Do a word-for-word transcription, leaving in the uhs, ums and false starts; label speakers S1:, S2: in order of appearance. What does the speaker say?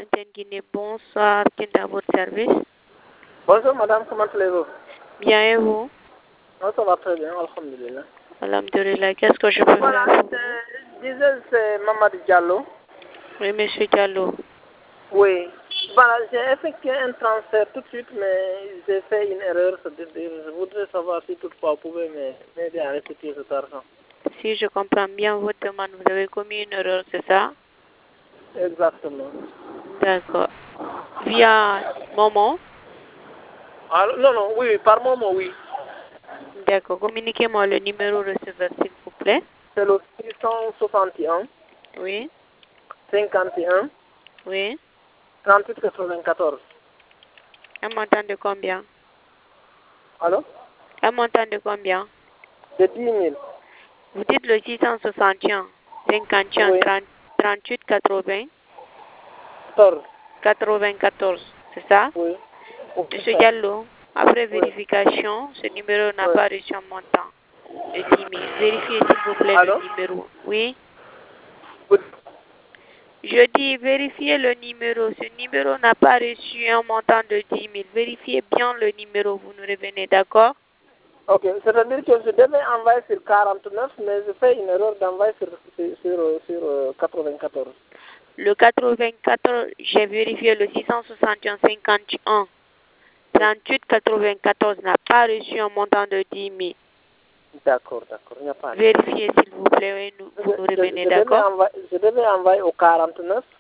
S1: Fontaine Guinée. Bonsoir, Kinda, à votre service.
S2: Bonjour madame, comment allez-vous?
S1: Bien et vous?
S2: Non, ça va très bien, alhamdulillah.
S1: Alhamdulillah, qu'est-ce que je peux
S2: Voilà,
S1: faire pour vous?
S2: je disais c'est Mamadou Diallo.
S1: Oui, monsieur Diallo.
S2: Oui. Voilà, j'ai effectué un transfert tout de suite, mais j'ai fait une erreur. C'est-à-dire, je voudrais savoir si toutefois vous pouvez m'aider à restituer cet argent.
S1: Si je comprends bien votre demande, vous avez commis une erreur, c'est ça?
S2: Exactement.
S1: D'accord. Via Momo?
S2: Alors, non, non, oui, par moment, oui.
S1: D'accord. Communiquez-moi le numéro receveur, s'il vous plaît.
S2: C'est le six cent soixante et un,
S1: Oui,
S2: cinquante et un,
S1: oui.
S2: trente-huit quatre-vingt-quatorze.
S1: Un montant de combien?
S2: Allô?
S1: Un montant de combien?
S2: De dix mille.
S1: Vous dites le six cent soixante et un, cinquante et un,
S2: Oui.
S1: trente, trente-huit, quatre-vingts,
S2: quatorze.
S1: quatre-vingt-quatorze, c'est ça?
S2: Oui.
S1: Monsieur Diallo, après
S2: Oui.
S1: vérification, ce numéro n'a
S2: Oui.
S1: pas reçu un montant de dix mille. Vérifiez s'il vous plaît
S2: Allô?
S1: le numéro. Oui?
S2: Oui.
S1: Je dis vérifiez le numéro. Ce numéro n'a pas reçu un montant de dix mille. Vérifiez bien le numéro, vous nous revenez, d'accord?
S2: Ok, c'est-à-dire que je devais envoyer sur quarante-neuf, mais je fais une erreur d'envoyer sur, sur, sur, sur euh, quatre-vingt-quatorze.
S1: Le quatre-vingt-quatorze, j'ai vérifié le six cent soixante et un, cinquante et un, trente-huit, quatre-vingt-quatorze n'a pas reçu un montant de dix mille.
S2: D'accord, d'accord, il n'y a pas de...
S1: Vérifiez s'il vous plaît, et nous, vous nous
S2: Je, je,
S1: revenez,
S2: je devais
S1: d'accord?
S2: envoyer, je devais envoyer au quarante-neuf,